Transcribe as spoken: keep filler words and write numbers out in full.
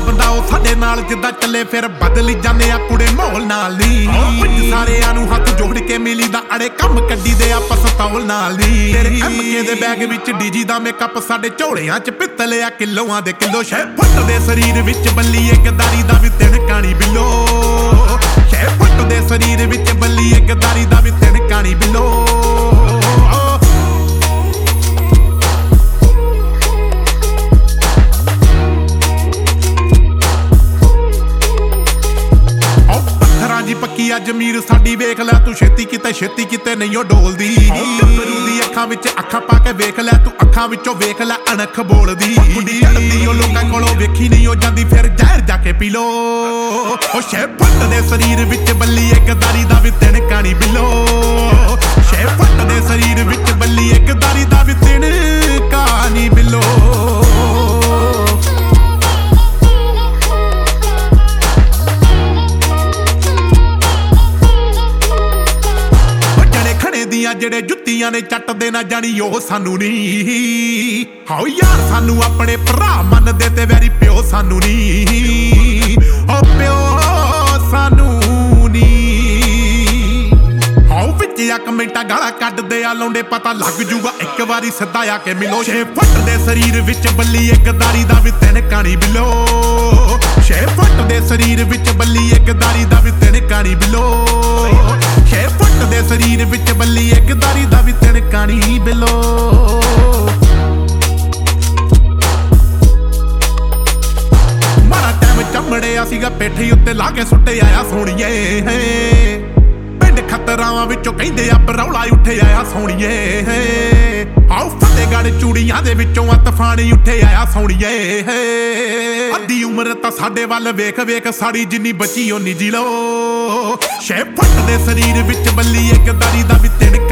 ਬੰਦਾ ਉਹ ਸਾਡੇ ਨਾਲ ਜਿੱਦਾਂ ਚੱਲੇ ਫਿਰ ਬਦਲ ਜਾਂਦੇ ਆ ਕੁੜੇ ਮਾਹੌਲ ਨਾਲ ਨੀ ਸਾਰਿਆਂ ਨੂੰ ਹੱਥ ਜੋੜ ਕੇ ਮਿਲੀ ਦਾ ਅੜੇ ਕੰਮ ਕੱਢੀ ਦੇ ਆਪਾਂ ਸਤੌਲ ਨਾਲ ਨੀ ਤੇਰੇ ਐਮਕੇ ਦੇ ਬੈਗ ਵਿੱਚ ਡੀਜੀ ਦਾ ਮੇਕਅਪ ਸਾਡੇ ਝੋਲਿਆਂ ਚ ਪਿੱਤਲ ਆ ਕਿਲੋਆਂ ਦੇ ਕਿਲੋ ਛੇ ਫੁੱਟ ਦੇ ਸਰੀਰ ਵਿੱਚ ਬੱਲੀ ਇੱਕ ਦਾਰੀ ਦਾ ਵੀ ਤਿਣਕਾਣੀ ਬਿੱਲੋ ਛੇ ਫੁੱਟ ਦੇ ਸਰੀਰ ਵਿੱਚ ਬੱਲੀ ਇੱਕ ਦਾਰੀ ਦਾ ਵੀ ਤਿਣਕਾਣੀ ਬਿੱਲੋ ਜੀ ਪੱਕੀ ਆ ਜ਼ਮੀਰ ਸਾਡੀ ਵੇਖ ਲੈ ਤੂੰ ਛੇਤੀ ਕਿਤੇ ਛੇਤੀ ਕਿਤੇ ਨਹੀਂ ਉਹ ਡੋਲਦੀ ਗੱਭਰੂ ਦੀ ਅੱਖਾਂ ਵਿੱਚ ਅੱਖਾਂ ਪਾ ਕੇ ਵੇਖ ਲੈ ਤੂੰ ਅੱਖਾਂ ਵਿੱਚੋਂ ਵੇਖ ਲੈ ਅਣਖ ਬੋਲਦੀ ਕੁੜੀ ਅੜਦੀ ਉਹ ਲੋਕਾਂ ਕੋਲੋਂ ਵੇਖੀ ਨਹੀਂ ਉਹ ਜਾਂਦੀ ਫਿਰ ਜ਼ਹਿਰ ਜਾ ਕੇ ਪੀ ਲੋ ਉਹ ਛੇ ਫੁੱਟ ਦੇ ਸਰੀਰ ਵਿੱਚ ਬੱਲੀ ਇੱਕ ਦਾਰੀ ਦਾ ਵੀ ਤਿਣਕਾਣੀ ਬਿੱਲੋ ਛੇ ਫੁੱਟ ਦੇ ਸਰੀਰ ਵਿੱਚ ਬੱਲੀ ਇੱਕ ਦਾਰੀ ਦਾ ਵੀ ਤਿਣਕਾਣੀ ਬਿੱਲੋ ਜਿਹੜੇ ਜੁੱਤੀਆਂ ਨੇ ਚੱਟਦੇ ਨਾ ਜਾਣੀ ਉਹ ਸਾਨੂੰ ਨੀ ਹਾਓ ਯਾਰ ਸਾਨੂੰ ਆਪਣੇ ਭਰਾ ਮੰਨਦੇ ਤੇ ਵੈਰੀ ਪਿਓ ਸਾਨੂੰ ਨੀ ਓ ਪਿਓ ਸਾਨੂੰ ਨੀ ਹਾਓ ਵਿੱਚ ਆ ਕਮੈਂਟਾਂ ਗਾਲਾਂ ਕੱਢਦੇ ਆ ਲਾਉਂਦੇ ਪਤਾ ਲੱਗ ਜੂਗਾ ਇੱਕ ਵਾਰੀ ਸਿੱਧਾ ਆ ਕੇ ਮਿਲੋ ਛੇ ਫੁੱਟ ਦੇ ਸਰੀਰ ਵਿੱਚ ਬੱਲੀ ਇੱਕ ਦਾਰੀ ਦਾ ਵੀ ਤਿਣਕਾਣੀ ਬਿੱਲੋ ਛੇ ਫੁੱਟ ਦੇ ਸਰੀਰ ਵਿੱਚ ਬੱਲੀ ਇੱਕ ਦਾਰੀ ਦਾ ਵੀ ਤਿਣਕਾਣੀ ਬਿੱਲੋ ਛੇ ਫੁੱਟ ਦੇ ਸਰੀਰ ਵਿੱਚ ਬੱਲੀ ਇੱਕ ਦਾਰੀ ਦਾ ਵੀ ਤਿਣਕਾਣੀ ਬਿੱਲੋ ਮਾਰਾ ਟਾਈਮ ਚੰਬੜਿਆ ਸੀਗਾ ਪੇਠੀ ਉੱਤੇ ਲਾ ਕੇ ਸੁੱਟੇ ਆਇਆ ਸੋਣੀਏ ਪਿੰਡ ਖਤਰਾਵਾਂ ਵਿੱਚੋਂ ਕਹਿੰਦੇ ਆ ਬਰੌਲਾ ਉੱਠੇ ਆਇਆ ਸੋਣੀਏ ਆਓ ਫਤਿਹਗੜ੍ਹ ਚੂੜੀਆਂ ਦੇ ਵਿੱਚੋਂ ਆ ਤੂਫਾਨੀ ਉੱਠੇ ਆਇਆ ਸੋਣੀਏ ਅੱਧੀ ਉਮਰ ਤਾਂ ਸਾਡੇ ਵੱਲ ਵੇਖ ਵੇਖ ਸਾੜੀ ਜਿੰਨੀ ਬਚੀ ਓਨੀ ਜੀ ਲੋ ਛੇ ਫੁੱਟ ਦੇ ਸਰੀਰ ਵਿੱਚ ਬੱਲੀ ਇੱਕ ਦਾਰੀ ਦਾ ਵੀ ਤਿਣ